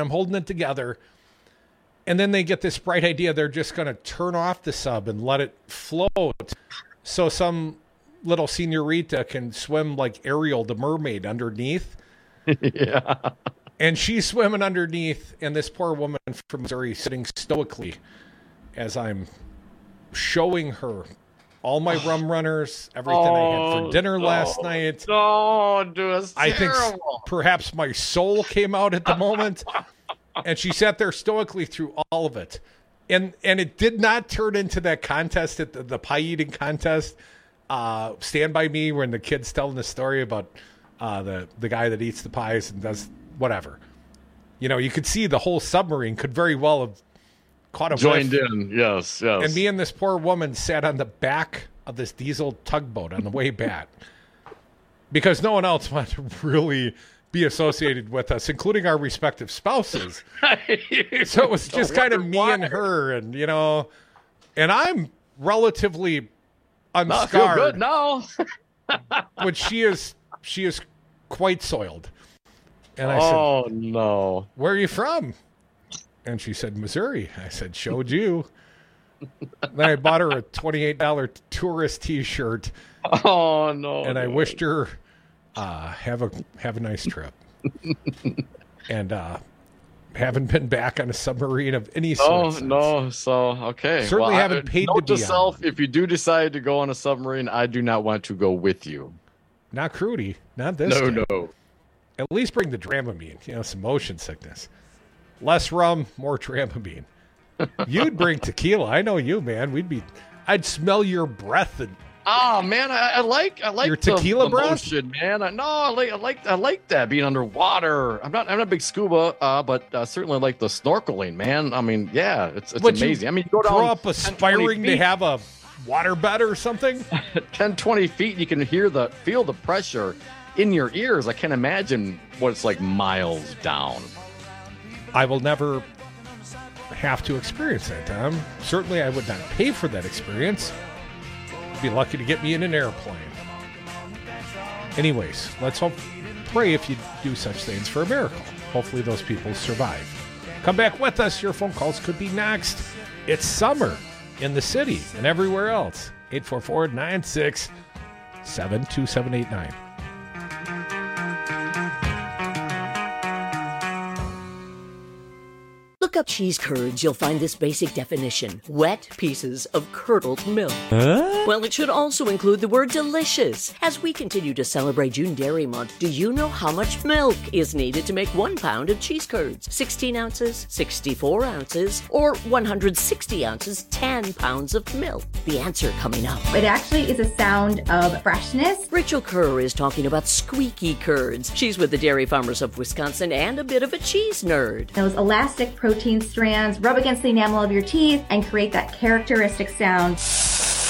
and then they get this bright idea. They're just going to turn off the sub and let it float, so some little señorita can swim like Ariel the mermaid underneath. Yeah. And she's swimming underneath, and this poor woman from Missouri sitting stoically as I'm showing her all my rum runners, everything I had for dinner last night. Oh, dude, that's I think terrible. perhaps my soul came out at the moment, and she sat there stoically through all of it. And it did not turn into that contest at the pie eating contest. Stand By Me, when the kid's telling the story about the guy that eats the pies and does whatever. You know, you could see the whole submarine could very well have caught a joined whiff. in. Yes. And me and this poor woman sat on the back of this diesel tugboat on the way back because no one else wanted to really be associated with us, including our respective spouses. So it was just kind of me and her, and you know, and I'm relatively unscarred. I feel good now. But she is quite soiled. And I said, no. Where are you from? And she said, Missouri. I said, showed you. Then I bought her a $28 tourist T-shirt. Oh, no. And I wished her have a nice trip. And haven't been back on a submarine of any sort. Oh, no. So, okay. Certainly haven't paid to be yourself, if you do decide to go on a submarine, I do not want to go with you. Not Crudy. Not this time. No. At least bring the Dramamine, you know, some motion sickness. Less rum, more Dramamine. You'd bring tequila. I know you, man. I'd smell your breath. And oh man, I like your tequila breath, motion, man. I like that being underwater. I'm not a big scuba, but certainly like the snorkeling, man. I mean, yeah, it's amazing. I mean, you go down, grow up aspiring to have a water bed or something. 10-20 feet, you can feel the pressure in your ears. I can't imagine what it's like miles down. I will never have to experience that, Tom. Certainly I would not pay for that experience. Be lucky to get me in an airplane. Anyways, let's pray if you do such things for a miracle. Hopefully those people survive. Come back with us. Your phone calls could be next. It's summer in the city and everywhere else. 844-96-72789. Look up cheese curds, you'll find this basic definition: wet pieces of curdled milk. Well, it should also include the word delicious. As we continue to celebrate June Dairy Month, do you know how much milk is needed to make 1 pound of cheese curds? 16 ounces, 64 ounces, or 160 ounces, 10 pounds of milk? The answer coming up. It actually is a sound of freshness. Rachel Kerr is talking about squeaky curds. She's with the Dairy Farmers of Wisconsin and a bit of a cheese nerd. Those elastic protein strands rub against the enamel of your teeth and create that characteristic sound.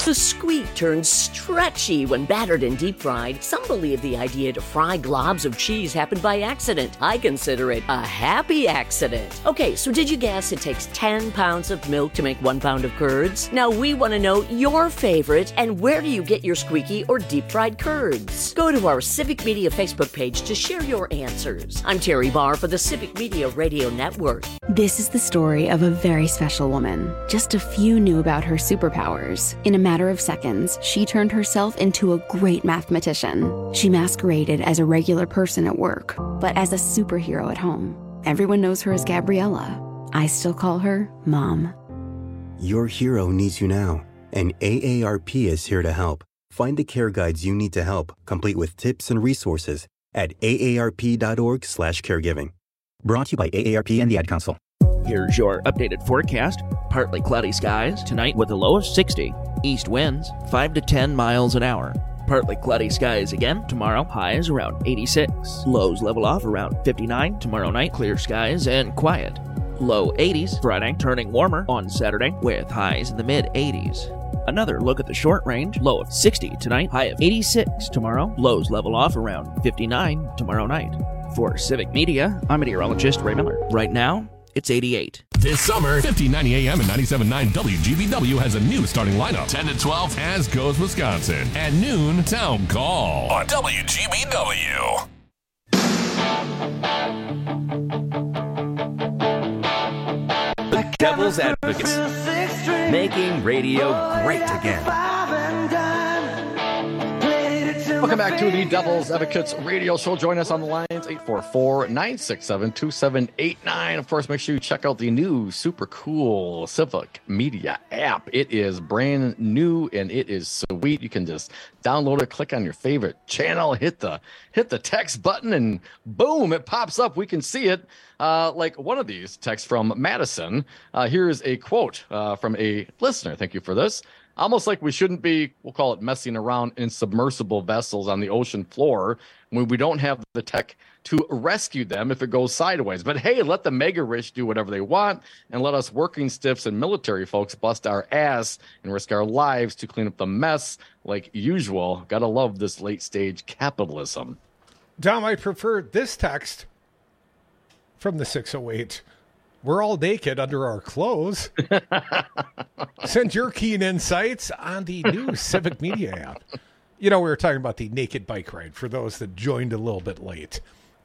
The squeak turns stretchy when battered and deep fried. Some believe the idea to fry globs of cheese happened by accident. I consider it a happy accident. Okay, so did you guess it takes 10 pounds of milk to make 1 pound of curds? Now we want to know your favorite and where do you get your squeaky or deep fried curds? Go to our Civic Media Facebook page to share your answers. I'm Terry Barr for the Civic Media Radio Network. This is the story of a very special woman. Just a few knew about her superpowers. In a matter of seconds, she turned herself into a great mathematician. She masqueraded as a regular person at work, but as a superhero at home. Everyone knows her as Gabriella. I still call her Mom. Your hero needs you now, and AARP is here to help. Find the care guides you need to help, complete with tips and resources at aarp.org/caregiving. Brought to you by AARP and the Ad Council. Here's your updated forecast. Partly cloudy skies tonight with a low of 60. East winds 5 to 10 miles an hour. Partly cloudy skies again tomorrow. Highs around 86. Lows level off around 59. Tomorrow night, clear skies and quiet. Low 80s Friday, turning warmer on Saturday with highs in the mid-80s. Another look at the short range. Low of 60 tonight. High of 86 tomorrow. Lows level off around 59 tomorrow night. For Civic Media, I'm meteorologist Ray Miller. Right now, it's 88. This summer, 1590 AM and 97.9 WGBW has a new starting lineup. 10 to 12, As Goes Wisconsin. At noon, Town Call on WGBW. The Devil's Advocates, making radio great again. Welcome back to the Devil's Advocates radio show. Join us on the lines, 844-967-2789. Of course, make sure you check out the new super cool Civic Media app. It is brand new and it is sweet. You can just download it, click on your favorite channel, hit the text button, and boom, it pops up. We can see it. Like one of these texts from Madison. Here's a quote from a listener. Thank you for this. Almost like we shouldn't be, we'll call it messing around in submersible vessels on the ocean floor when we don't have the tech to rescue them if it goes sideways. But hey, let the mega rich do whatever they want and let us working stiffs and military folks bust our ass and risk our lives to clean up the mess like usual. Gotta love this late stage capitalism. Dom, I prefer this text from the 608. We're all naked under our clothes. Send your keen insights on the new Civic Media app. You know, we were talking about the naked bike ride for those that joined a little bit late.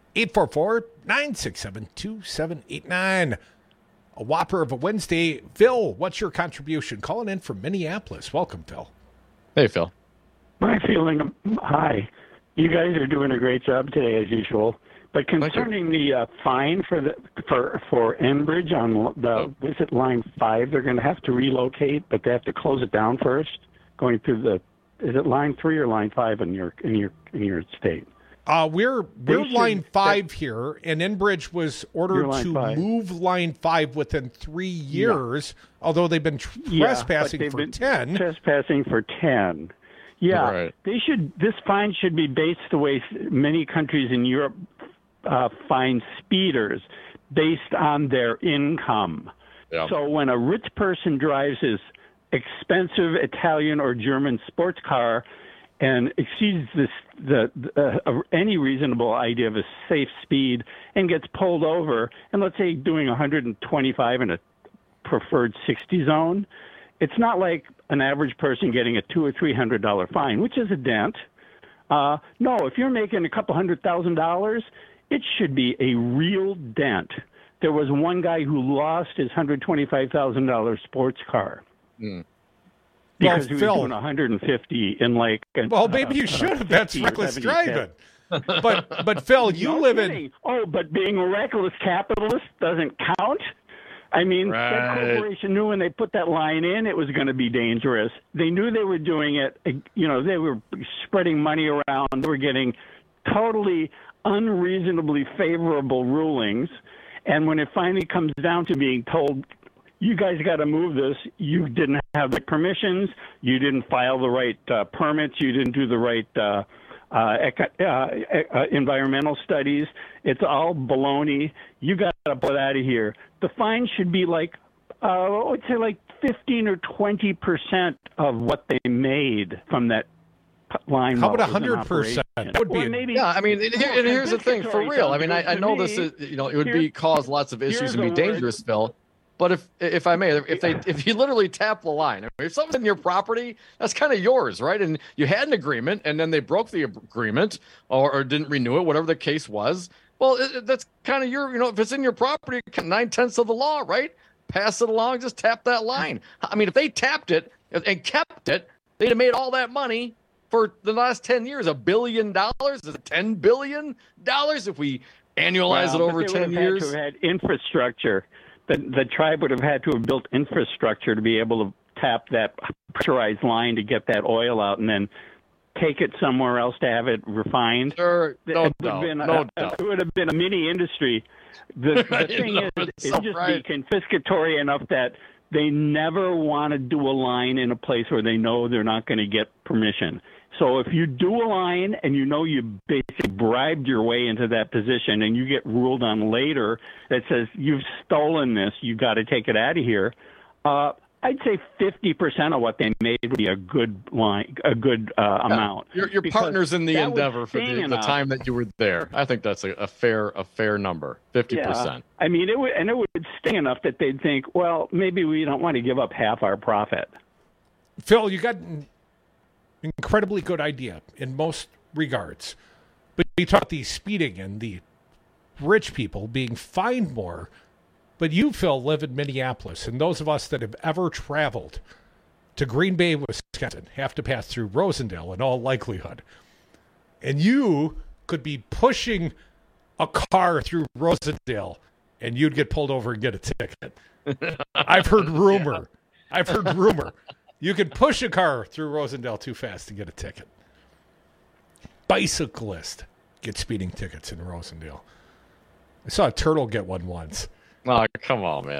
844-967-2789. A whopper of a Wednesday. Phil, what's your contribution? Calling in from Minneapolis. Welcome, Phil. Hey, Phil. My feeling, hi. You guys are doing a great job today, as usual. But concerning the fine for Enbridge on the is it line 5, they're going to have to relocate, but they have to close it down first. Going through is it line 3 or line 5 in your state? We're line 5 here, and Enbridge was ordered to move line 5 within 3 years. Although they've been trespassing for 10. Trespassing for 10. Yeah, right. This fine should be based the way many countries in Europe fine speeders based on their income. Yeah. So when a rich person drives his expensive Italian or German sports car and exceeds any reasonable idea of a safe speed and gets pulled over, and let's say doing 125 in a preferred 60 zone, it's not like an average person getting a $200 or $300 fine, which is a dent. No, if you're making a couple $100,000, it should be a real dent. There was one guy who lost his $125,000 sports car because he was doing 150 in like. Well, maybe you should have. That's reckless driving. But Phil, you live in. Oh, but being a reckless capitalist doesn't count. I mean, that corporation knew when they put that line in, it was going to be dangerous. They knew they were doing it. You know, they were spreading money around. They were getting totally unreasonably favorable rulings. And when it finally comes down to being told, you guys got to move this, you didn't have the permissions, you didn't file the right permits, you didn't do the right environmental studies. It's all baloney. You got to put out of here. The fine should be like, I'd say like 15 or 20% of what they made from that line. How about 100%? That would be maybe. Yeah, I mean, and here's the thing, for real. I mean, I know this is, it would cause lots of issues and be dangerous, Phil. But if I may, if you literally tap the line, I mean, if something's in your property, that's kind of yours, right? And you had an agreement, and then they broke the agreement or didn't renew it, whatever the case was. Well, that's kind of your, if it's in your property, 9/10 of the law, right? Pass it along, just tap that line. I mean, if they tapped it and kept it, they'd have made all that money for the last 10 years. $1 billion? Is it $10 billion if we annualize it over 10 years? Had to have had infrastructure. The tribe would have had to have built infrastructure to be able to tap that pressurized line to get that oil out and then take it somewhere else to have it refined. Sure, no doubt. It would have been a mini industry. The thing is, it's just be confiscatory enough that they never want to do a line in a place where they know they're not going to get permission. So if you do a line and you know you basically bribed your way into that position and you get ruled on later that says you've stolen this, you got to take it out of here, I'd say 50% of what they made would be a good line, amount. Your partners in the endeavor for the time that you were there. I think that's a fair number, 50%. Yeah. I mean, it would sting enough that they'd think, well, maybe we don't want to give up half our profit. Phil, you got an incredibly good idea in most regards. But you talk about the speeding and the rich people being fined more. But you, Phil, live in Minneapolis, and those of us that have ever traveled to Green Bay, Wisconsin, have to pass through Rosendale in all likelihood. And you could be pushing a car through Rosendale, and you'd get pulled over and get a ticket. I've heard rumor. You can push a car through Rosendale too fast to get a ticket. Bicyclist get speeding tickets in Rosendale. I saw a turtle get one once. Oh, come on, man.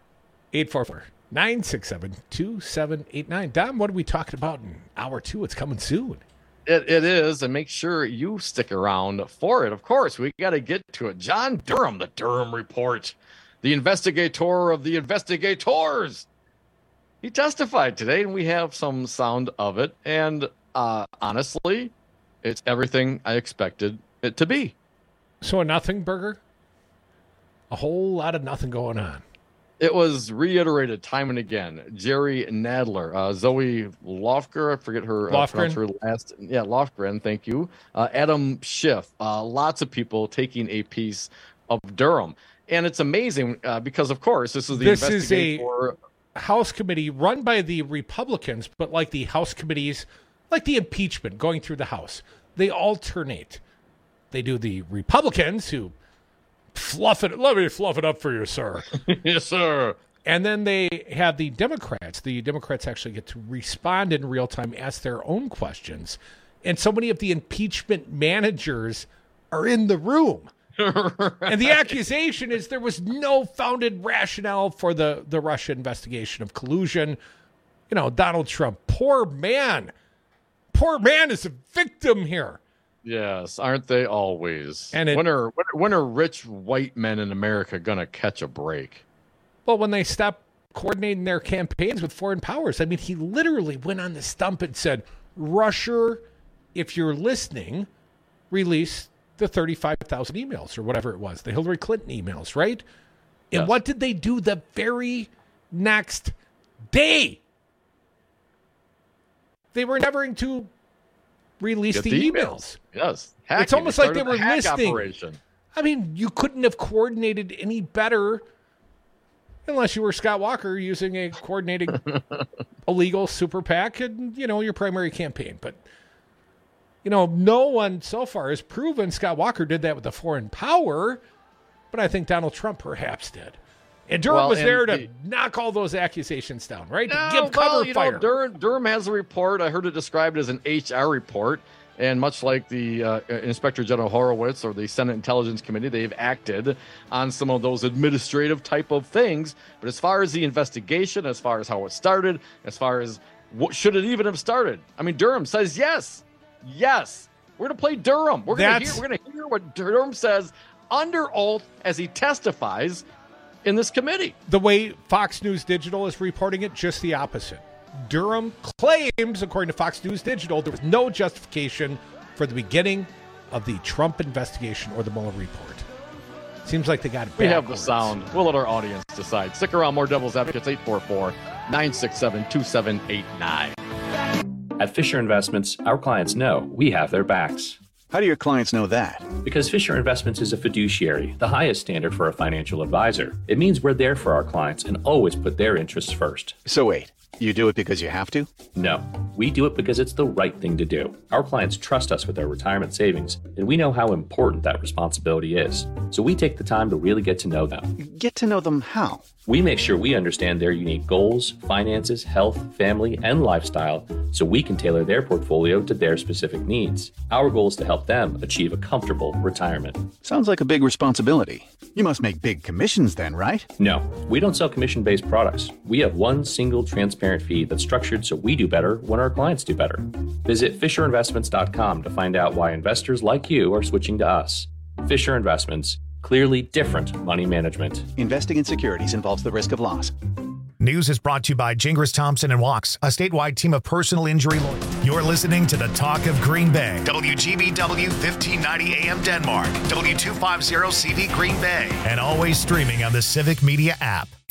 844-967-2789. Dom, what are we talking about in hour 2? It's coming soon. It is, and make sure you stick around for it. Of course, we got to get to it. John Durham, the Durham Report, the investigator of the investigators. He testified today, and we have some sound of it. And honestly, it's everything I expected it to be. So a nothing burger? A whole lot of nothing going on. It was reiterated time and again. Jerry Nadler, Zoe Lofgren, I forget her last. Yeah, Lofgren, thank you. Adam Schiff, lots of people taking a piece of Durham. And it's amazing because, of course, this is a House committee run by the Republicans, but like the House committees, like the impeachment going through the House, they alternate. They do the Republicans who fluff it. Let me fluff it up for you, sir. Yes, sir. And then they have the Democrats. The Democrats actually get to respond in real time, ask their own questions. And so many of the impeachment managers are in the room. And the accusation is there was no founded rationale for the Russia investigation of collusion. Donald Trump, poor man is a victim here. Yes, aren't they always? And when are rich white men in America going to catch a break? Well, when they stop coordinating their campaigns with foreign powers. I mean, he literally went on the stump and said, Russia, if you're listening, release the 35,000 emails or whatever it was, the Hillary Clinton emails, right? And Yes. What did they do the very next day? They were endeavoring to release Get the emails. Yes. It's almost like they were hack listening. operation. I mean, you couldn't have coordinated any better unless you were Scott Walker using a coordinating illegal super PAC and, your primary campaign. But, no one so far has proven Scott Walker did that with a foreign power, but I think Donald Trump perhaps did. And Durham was there to knock all those accusations down, right? To give cover fire. Durham has a report. I heard it described as an HR report. And much like the Inspector General Horowitz or the Senate Intelligence Committee, they've acted on some of those administrative type of things. But as far as the investigation, as far as how it started, as far as what should it even have started, I mean, Durham says yes. Yes. We're going to play Durham. We're going to hear what Durham says under oath as he testifies in this committee. The way Fox News Digital is reporting it, just the opposite. Durham claims, according to Fox News Digital, there was no justification for the beginning of the Trump investigation or the Mueller report. Seems like they got it backwards. We have the sound. We'll let our audience decide. Stick around. More Devil's Advocates, 844-967-2789. At Fisher Investments, our clients know we have their backs. How do your clients know that? Because Fisher Investments is a fiduciary, the highest standard for a financial advisor. It means we're there for our clients and always put their interests first. So wait, you do it because you have to? No, we do it because it's the right thing to do. Our clients trust us with their retirement savings, and we know how important that responsibility is. So we take the time to really get to know them. Get to know them how? We make sure we understand their unique goals, finances, health, family, and lifestyle so we can tailor their portfolio to their specific needs. Our goal is to help them achieve a comfortable retirement. Sounds like a big responsibility. You must make big commissions then, right? No, we don't sell commission-based products. We have one single transparent fee that's structured so we do better when our clients do better. Visit FisherInvestments.com to find out why investors like you are switching to us. Fisher Investments. Clearly different money management. Investing in securities involves the risk of loss. News is brought to you by Gingras Thompson and Walks, a statewide team of personal injury lawyers. You're listening to the Talk of Green Bay. WGBW 1590 AM Denmark, W250 CV Green Bay, and always streaming on the Civic Media app.